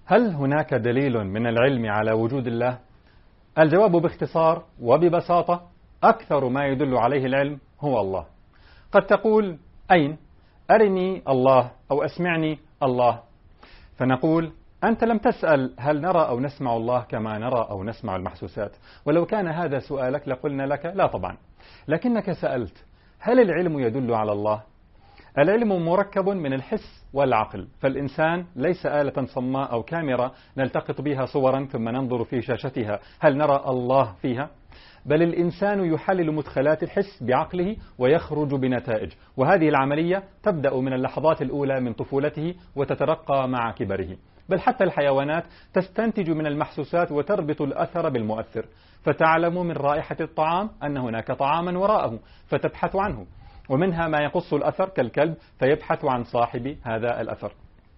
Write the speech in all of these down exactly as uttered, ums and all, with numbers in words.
هل هناك دليل من العلم على وجود الله؟ الجواب باختصار وببساطة: أكثر ما يدل عليه العلم هو الله. قد تقول: أين؟ أرني الله، أو أسمعني الله. فنقول: أنت لم تسأل هل نرى أو نسمع الله كما نرى أو نسمع المحسوسات، ولو كان هذا سؤالك لقلنا لك لا طبعا. لكنك سألت: هل العلم يدل على الله؟ العلم مركب من الحس والعقل، فالإنسان ليس آلة صماء أو كاميرا نلتقط بها صورا ثم ننظر في شاشتها هل نرى الله فيها، بل الإنسان يحلل مدخلات الحس بعقله ويخرج بنتائج، وهذه العملية تبدأ من اللحظات الأولى من طفولته وتترقى مع كبره. بل حتى الحيوانات تستنتج من المحسوسات وتربط الأثر بالمؤثر، فتعلم من رائحة الطعام أن هناك طعاما وراءه فتبحث عنه، ومنها ما يقص الأثر كالكلب فيبحث عن صاحب هذا الأثر.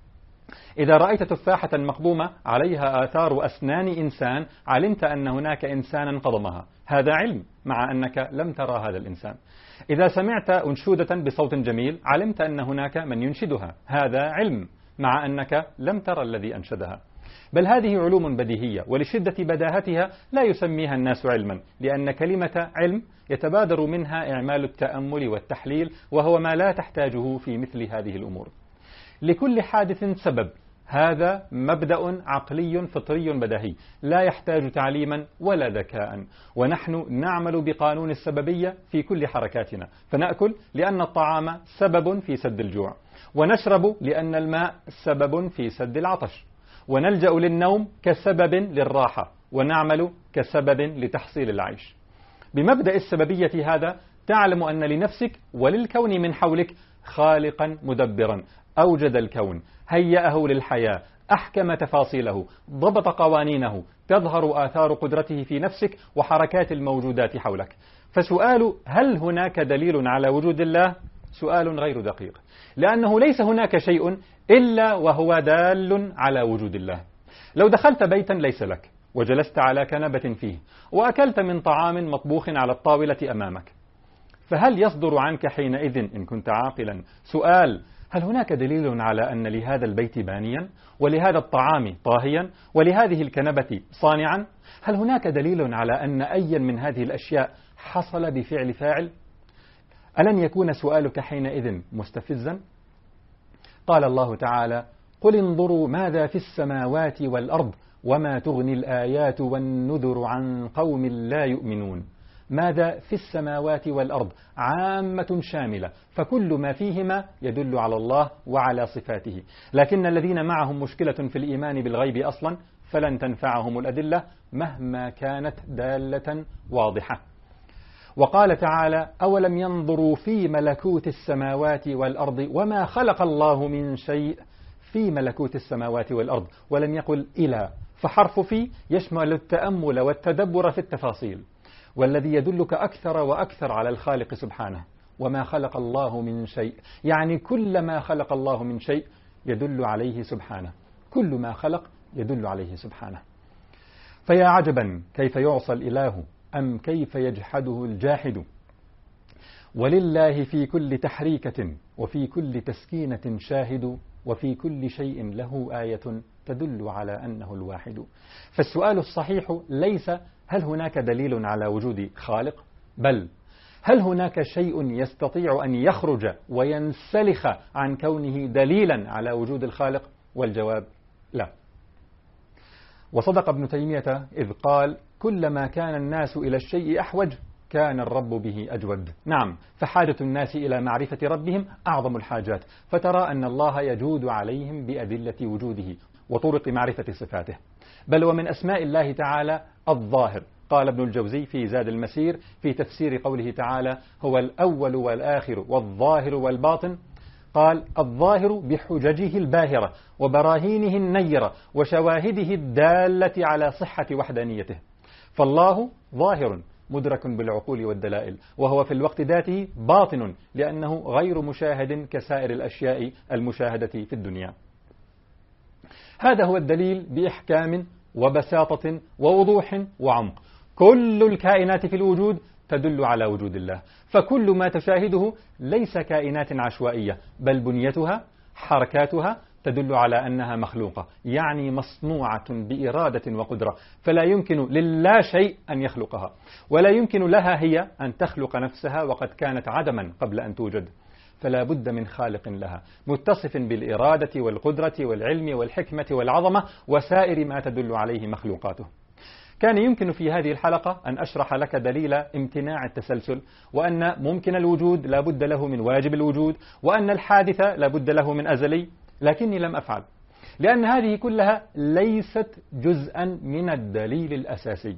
إذا رأيت تفاحة مقضومة عليها آثار أسنان إنسان علمت أن هناك إنسانا قضمها، هذا علم مع أنك لم ترى هذا الإنسان. إذا سمعت أنشودة بصوت جميل علمت أن هناك من ينشدها، هذا علم مع أنك لم ترى الذي أنشدها. بل هذه علوم بديهية، ولشدة بداهتها لا يسميها الناس علما، لأن كلمة علم يتبادر منها إعمال التأمل والتحليل، وهو ما لا تحتاجه في مثل هذه الأمور. لكل حادث سبب، هذا مبدأ عقلي فطري بديهي لا يحتاج تعليما ولا ذكاء، ونحن نعمل بقانون السببية في كل حركاتنا، فنأكل لأن الطعام سبب في سد الجوع، ونشرب لأن الماء سبب في سد العطش، ونلجأ للنوم كسبب للراحة، ونعمل كسبب لتحصيل العيش. بمبدأ السببية هذا تعلم أن لنفسك وللكون من حولك خالقا مدبرا أوجد الكون، هيأه للحياة، أحكم تفاصيله، ضبط قوانينه، تظهر آثار قدرته في نفسك وحركات الموجودات حولك. فسؤال هل هناك دليل على وجود الله سؤال غير دقيق، لأنه ليس هناك شيء إلا وهو دال على وجود الله. لو دخلت بيتا ليس لك وجلست على كنبة فيه وأكلت من طعام مطبوخ على الطاولة أمامك، فهل يصدر عنك حينئذ إن كنت عاقلا سؤال هل هناك دليل على أن لهذا البيت بانيا، ولهذا الطعام طاهيا، ولهذه الكنبة صانعا؟ هل هناك دليل على أن أي من هذه الأشياء حصل بفعل فاعل؟ ألن يكون سؤالك حينئذ مستفزا؟ قال الله تعالى: قل انظروا ماذا في السماوات والأرض وما تغني الآيات والنذر عن قوم لا يؤمنون. ماذا في السماوات والأرض عامة شاملة، فكل ما فيهما يدل على الله وعلى صفاته، لكن الذين معهم مشكلة في الإيمان بالغيب أصلا فلن تنفعهم الأدلة مهما كانت دالة واضحة. وقال تعالى: أولم ينظروا في ملكوت السماوات والأرض وما خلق الله من شيء. في ملكوت السماوات والأرض، ولم يقل إلى، فحرف في يشمل التأمل والتدبر في التفاصيل، والذي يدلك أكثر وأكثر على الخالق سبحانه. وما خلق الله من شيء، يعني كل ما خلق الله من شيء يدل عليه سبحانه، كل ما خلق يدل عليه سبحانه. فيا عجبا كيف يعصى الإله أم كيف يجحده الجاحد، ولله في كل تحريكة وفي كل تسكينة شاهد، وفي كل شيء له آية تدل على أنه الواحد. فالسؤال الصحيح ليس هل هناك دليل على وجود خالق، بل هل هناك شيء يستطيع أن يخرج وينسلخ عن كونه دليلا على وجود الخالق؟ والجواب لا. وصدق ابن تيمية إذ قال: كلما كان الناس إلى الشيء أحوج كان الرب به أجود. نعم، فحاجة الناس إلى معرفة ربهم أعظم الحاجات، فترى أن الله يجود عليهم بأدلة وجوده وطرق معرفة صفاته. بل ومن أسماء الله تعالى الظاهر. قال ابن الجوزي في زاد المسير في تفسير قوله تعالى: هو الأول والآخر والظاهر والباطن، قال: الظاهر بحججه الباهرة وبراهينه النيرة وشواهده الدالة على صحة وحدانيته. فالله ظاهر مدرك بالعقول والدلائل، وهو في الوقت ذاته باطن لأنه غير مشاهد كسائر الأشياء المشاهدة في الدنيا. هذا هو الدليل بإحكام وبساطة ووضوح وعمق. كل الكائنات في الوجود تدل على وجود الله، فكل ما تشاهده ليس كائنات عشوائية، بل بنيتها، حركاتها، تدل على أنها مخلوقة، يعني مصنوعة بإرادة وقدرة، فلا يمكن للا شيء أن يخلقها، ولا يمكن لها هي أن تخلق نفسها وقد كانت عدما قبل أن توجد، فلا بد من خالق لها متصف بالإرادة والقدرة والعلم والحكمة والعظمة وسائر ما تدل عليه مخلوقاته. كان يمكن في هذه الحلقة أن أشرح لك دليل امتناع التسلسل، وأن ممكن الوجود لا بد له من واجب الوجود، وأن الحادث لا بد له من أزلي، لكني لم أفعل، لأن هذه كلها ليست جزءا من الدليل الأساسي.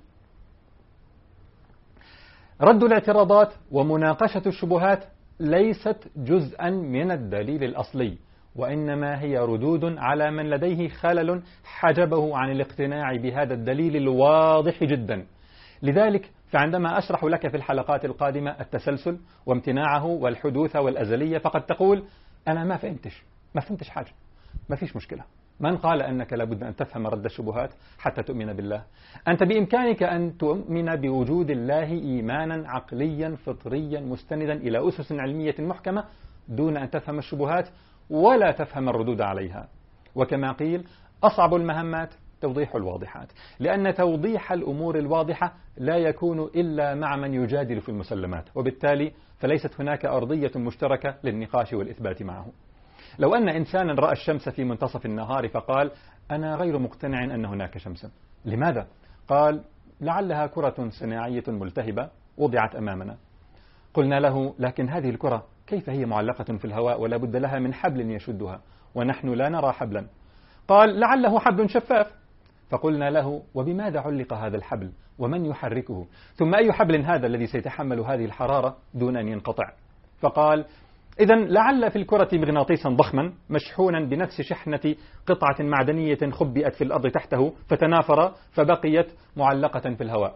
رد الاعتراضات ومناقشة الشبهات ليست جزءا من الدليل الأصلي، وإنما هي ردود على من لديه خلل حجبه عن الاقتناع بهذا الدليل الواضح جدا. لذلك فعندما أشرح لك في الحلقات القادمة التسلسل وامتناعه والحدوث والأزلية، فقد تقول أنا ما فهمتش ما فهمتش حاجة. ما فيش مشكلة. من قال أنك لابد أن تفهم رد الشبهات حتى تؤمن بالله؟ أنت بإمكانك أن تؤمن بوجود الله إيمانا عقليا فطريا مستندا إلى أسس علمية محكمة دون أن تفهم الشبهات ولا تفهم الردود عليها. وكما قيل أصعب المهمات توضيح الواضحات، لأن توضيح الأمور الواضحة لا يكون إلا مع من يجادل في المسلمات، وبالتالي فليست هناك أرضية مشتركة للنقاش والإثبات معه. لو أن إنسانا رأى الشمس في منتصف النهار فقال أنا غير مقتنع أن هناك شمسا، لماذا؟ قال لعلها كرة صناعية ملتهبة وضعت أمامنا. قلنا له لكن هذه الكرة كيف هي معلقة في الهواء ولا بد لها من حبل يشدها ونحن لا نرى حبلا؟ قال لعله حبل شفاف. فقلنا له وبماذا علق هذا الحبل ومن يحركه؟ ثم أي حبل هذا الذي سيتحمل هذه الحرارة دون أن ينقطع؟ فقال إذن لعل في الكرة مغناطيسا ضخما مشحونا بنفس شحنة قطعة معدنية خبئت في الأرض تحته فتنافر فبقيت معلقة في الهواء.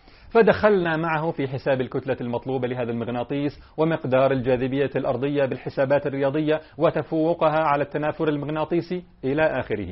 فدخلنا معه في حساب الكتلة المطلوبة لهذا المغناطيس ومقدار الجاذبية الأرضية بالحسابات الرياضية وتفوقها على التنافر المغناطيسي إلى آخره.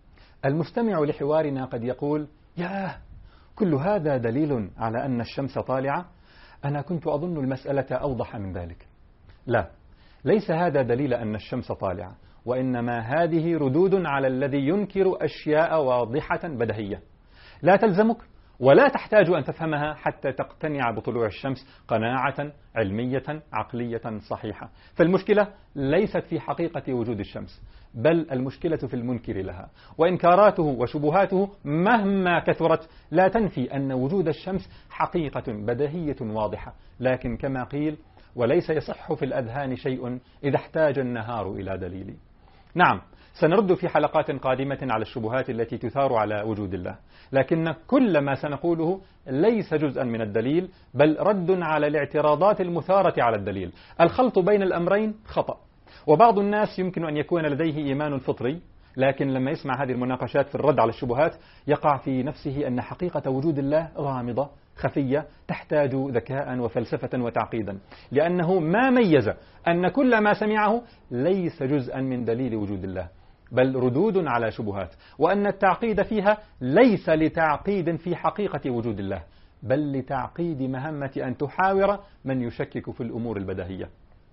المستمع لحوارنا قد يقول ياه كل هذا دليل على أن الشمس طالعة؟ أنا كنت أظن المسألة أوضح من ذلك. لا، ليس هذا دليل أن الشمس طالعة، وإنما هذه ردود على الذي ينكر أشياء واضحة بديهية لا تلزمك ولا تحتاج أن تفهمها حتى تقتنع بطلوع الشمس قناعة علمية عقلية صحيحة. فالمشكلة ليست في حقيقة وجود الشمس، بل المشكلة في المنكر لها، وإنكاراته وشبهاته مهما كثرت لا تنفي أن وجود الشمس حقيقة بديهية واضحة، لكن كما قيل وليس يصح في الأذهان شيء إذا احتاج النهار إلى دليل. نعم، سنرد في حلقات قادمة على الشبهات التي تثار على وجود الله، لكن كل ما سنقوله ليس جزءا من الدليل، بل رد على الاعتراضات المثارة على الدليل. الخلط بين الأمرين خطأ، وبعض الناس يمكن أن يكون لديه إيمان فطري، لكن لما يسمع هذه المناقشات في الرد على الشبهات يقع في نفسه أن حقيقة وجود الله غامضة خفية تحتاج ذكاء وفلسفة وتعقيدا، لأنه ما ميز أن كل ما سمعه ليس جزءا من دليل وجود الله، بل ردود على شبهات، وأن التعقيد فيها ليس لتعقيد في حقيقة وجود الله، بل لتعقيد مهمة أن تحاور من يشكك في الأمور البديهية.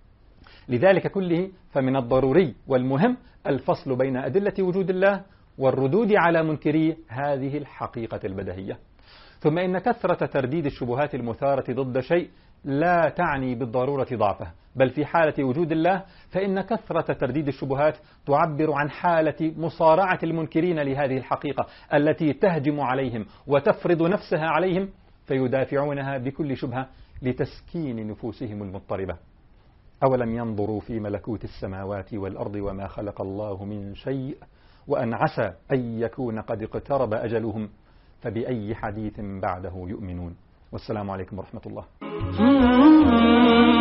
لذلك كله فمن الضروري والمهم الفصل بين أدلة وجود الله والردود على منكري هذه الحقيقة البديهية. ثم إن كثرة ترديد الشبهات المثارة ضد شيء لا تعني بالضرورة ضعفه، بل في حالة وجود الله فإن كثرة ترديد الشبهات تعبر عن حالة مصارعة المنكرين لهذه الحقيقة التي تهجم عليهم وتفرض نفسها عليهم، فيدافعونها بكل شبهة لتسكين نفوسهم المضطربة. أولم ينظروا في ملكوت السماوات والأرض وما خلق الله من شيء وأن عسى أن يكون قد اقترب أجلهم فبأي حديث بعده يؤمنون. والسلام عليكم ورحمة الله.